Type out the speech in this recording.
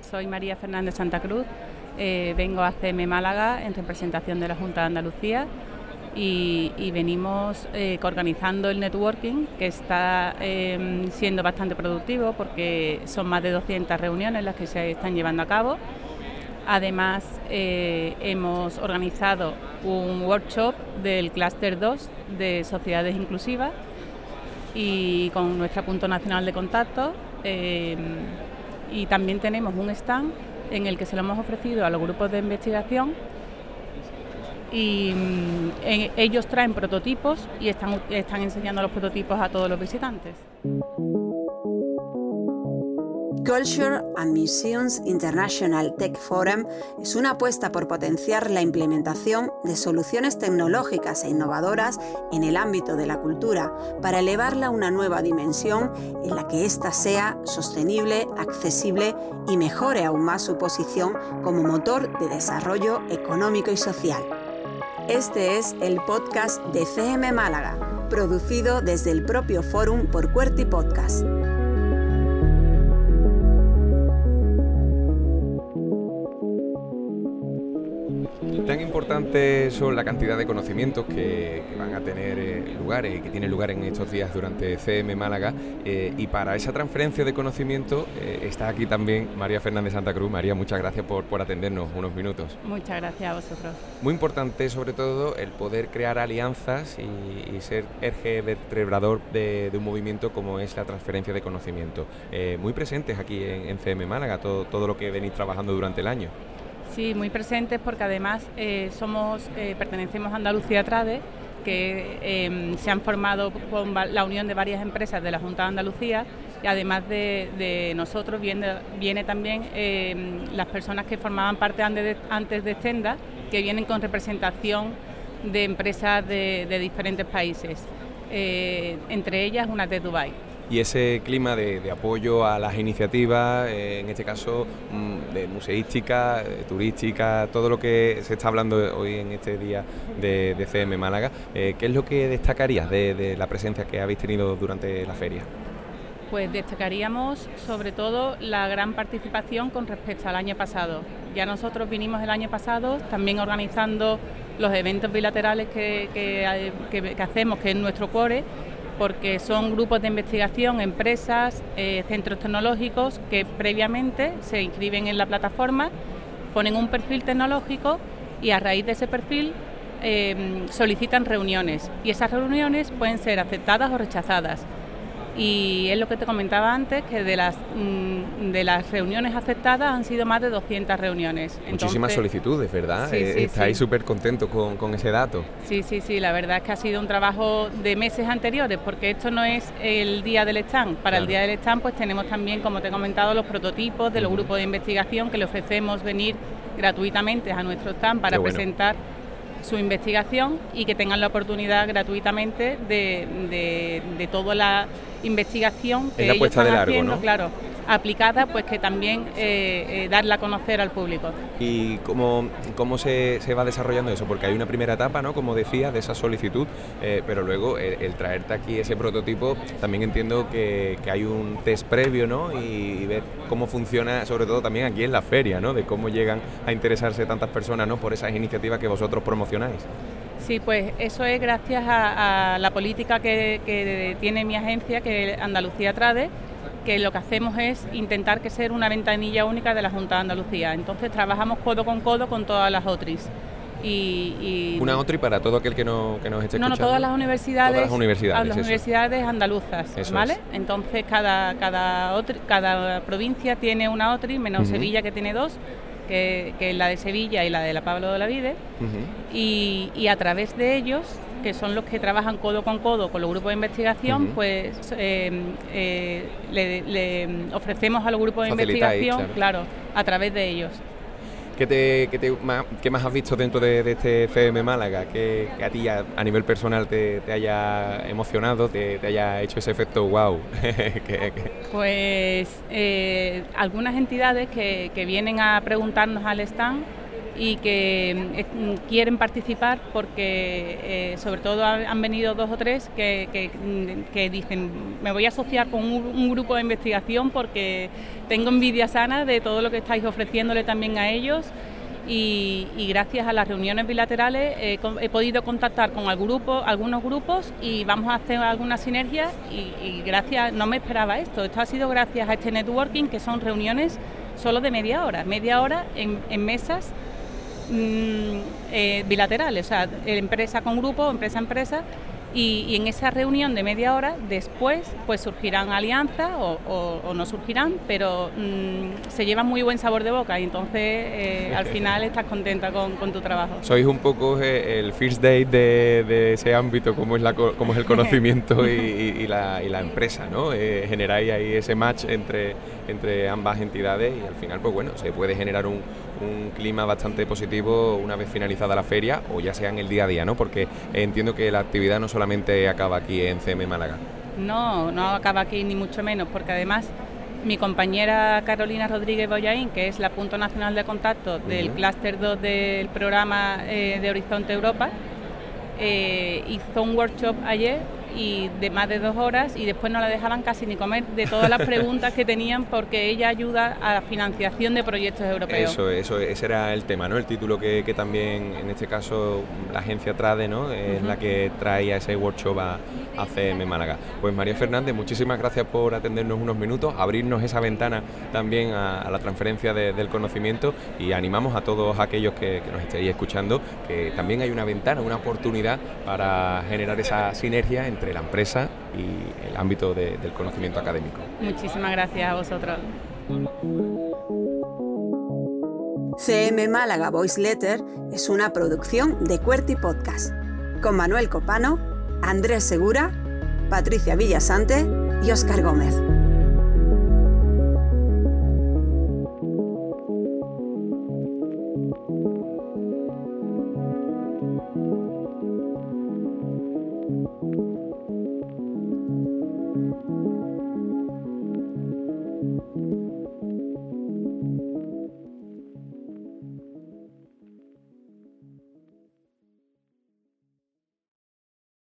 soy María Fernández Santa Cruz, vengo a CM Málaga en representación de la Junta de Andalucía y venimos organizando el networking, que está siendo bastante productivo porque son más de 200 reuniones las que se están llevando a cabo. Además, hemos organizado un workshop del Clúster 2 de Sociedades Inclusivas y con nuestro punto nacional de contacto. Y también tenemos un stand en el que se lo hemos ofrecido a los grupos de investigación y ellos traen prototipos y están enseñando los prototipos a todos los visitantes. Culture and Museums International Tech Forum es una apuesta por potenciar la implementación de soluciones tecnológicas e innovadoras en el ámbito de la cultura para elevarla a una nueva dimensión en la que ésta sea sostenible, accesible y mejore aún más su posición como motor de desarrollo económico y social. Este es el podcast de CM Málaga, producido desde el propio Fórum por QWERTY Podcast. Tan importantes son la cantidad de conocimientos que van a tener lugar y que tienen lugar en estos días durante CM Málaga, y para esa transferencia de conocimiento está aquí también María Fernández Santa Cruz. María, muchas gracias por atendernos unos minutos. Muchas gracias a vosotros. Muy importante sobre todo el poder crear alianzas y ser eje vertebrador de un movimiento como es la transferencia de conocimiento. Muy presentes aquí en CM Málaga, todo lo que venís trabajando durante el año. Sí, muy presentes porque además pertenecemos a Andalucía Trade, que se han formado con la unión de varias empresas de la Junta de Andalucía, y además de nosotros viene también las personas que formaban parte antes de Stenda, que vienen con representación de empresas de diferentes países, entre ellas una de Dubái. Y ese clima de apoyo a las iniciativas, en este caso de museística, turística, todo lo que se está hablando hoy en este día de CM Málaga, ¿qué es lo que destacarías de la presencia que habéis tenido durante la feria? Pues destacaríamos sobre todo la gran participación con respecto al año pasado. Ya nosotros vinimos el año pasado también organizando los eventos bilaterales que hacemos, que es nuestro core, porque son grupos de investigación, empresas, centros tecnológicos que previamente se inscriben en la plataforma, ponen un perfil tecnológico y a raíz de ese perfil solicitan reuniones, y esas reuniones pueden ser aceptadas o rechazadas. Y es lo que te comentaba antes, que de las reuniones aceptadas han sido más de 200 reuniones. Muchísimas solicitudes, ¿verdad? Sí, estáis súper contentos con ese dato. Sí, la verdad es que ha sido un trabajo de meses anteriores, porque esto no es el día del stand. Para el día del stand pues tenemos también, como te he comentado, los prototipos de los grupos de investigación que le ofrecemos venir gratuitamente a nuestro stand para presentar su investigación y que tengan la oportunidad gratuitamente de toda la investigación que ellos están haciendo, ¿no? Claro, aplicada, pues que también darla a conocer al público. ¿Y cómo se va desarrollando eso? Porque hay una primera etapa, ¿no?, como decía, de esa solicitud, pero luego el traerte aquí ese prototipo, también entiendo que hay un test previo, ¿no?, y ver cómo funciona, sobre todo también aquí en la feria, ¿no?, de cómo llegan a interesarse tantas personas, ¿no?, por esas iniciativas que vosotros promocionáis. Sí, pues eso es gracias a la política que tiene mi agencia, que es Andalucía Trade, que lo que hacemos es intentar que sea una ventanilla única de la Junta de Andalucía. Entonces trabajamos codo con todas las OTRIs. Una OTRI para todo aquel que nos esté escuchando. No, todas las universidades. Todas las universidades, las universidades andaluzas, eso, ¿vale? Es. Entonces cada provincia tiene una OTRI, menos Sevilla, que tiene dos, que es la de Sevilla y la de la Pablo de Olavide, y a través de ellos, que son los que trabajan codo con los grupos de investigación, pues le ofrecemos a los grupos de investigación, claro, a través de ellos. ¿Qué más has visto dentro de este CM Málaga? Que a ti a nivel personal te haya emocionado, te haya hecho ese efecto wow? Pues algunas entidades que vienen a preguntarnos al stand y que quieren participar porque sobre todo han venido 2 o 3 que dicen, me voy a asociar con un grupo de investigación porque tengo envidia sana de todo lo que estáis ofreciéndole también a ellos. Y gracias a las reuniones bilaterales he podido contactar con algunos grupos y vamos a hacer algunas sinergias y gracias, no me esperaba esto ha sido gracias a este networking, que son reuniones solo de media hora en mesas bilaterales, o sea, empresa con grupo, empresa a empresa, y en esa reunión de media hora después pues surgirán alianzas o no surgirán, pero se llevan muy buen sabor de boca y entonces al final estás contenta con tu trabajo. Sois un poco el first date de ese ámbito, como es el conocimiento y la empresa, ¿no? Generáis ahí ese match entre ambas entidades y al final pues bueno, se puede generar un clima bastante positivo una vez finalizada la feria o ya sea en el día a día, ¿no? Porque entiendo que la actividad no solamente acaba aquí en CM Málaga. No acaba aquí ni mucho menos, porque además mi compañera Carolina Rodríguez Boyaín, que es la punto nacional de contacto del clúster 2 del programa de Horizonte Europa, hizo un workshop ayer y de más de 2 horas y después no la dejaban casi ni comer de todas las preguntas que tenían, porque ella ayuda a la financiación de proyectos europeos. Eso, ese era el tema, ¿no? El título que también en este caso la agencia TRADE, ¿no? Es la que trae a ese workshop a CM Málaga. Pues María Fernández, muchísimas gracias por atendernos unos minutos, abrirnos esa ventana también a la transferencia del conocimiento, y animamos a todos aquellos que nos estéis escuchando que también hay una ventana, una oportunidad para generar esa sinergia entre la empresa y el ámbito del conocimiento académico. Muchísimas gracias a vosotros. CM Málaga Voice Letter es una producción de QWERTY Podcast, con Manuel Copano, Andrés Segura, Patricia Villasante y Óscar Gómez.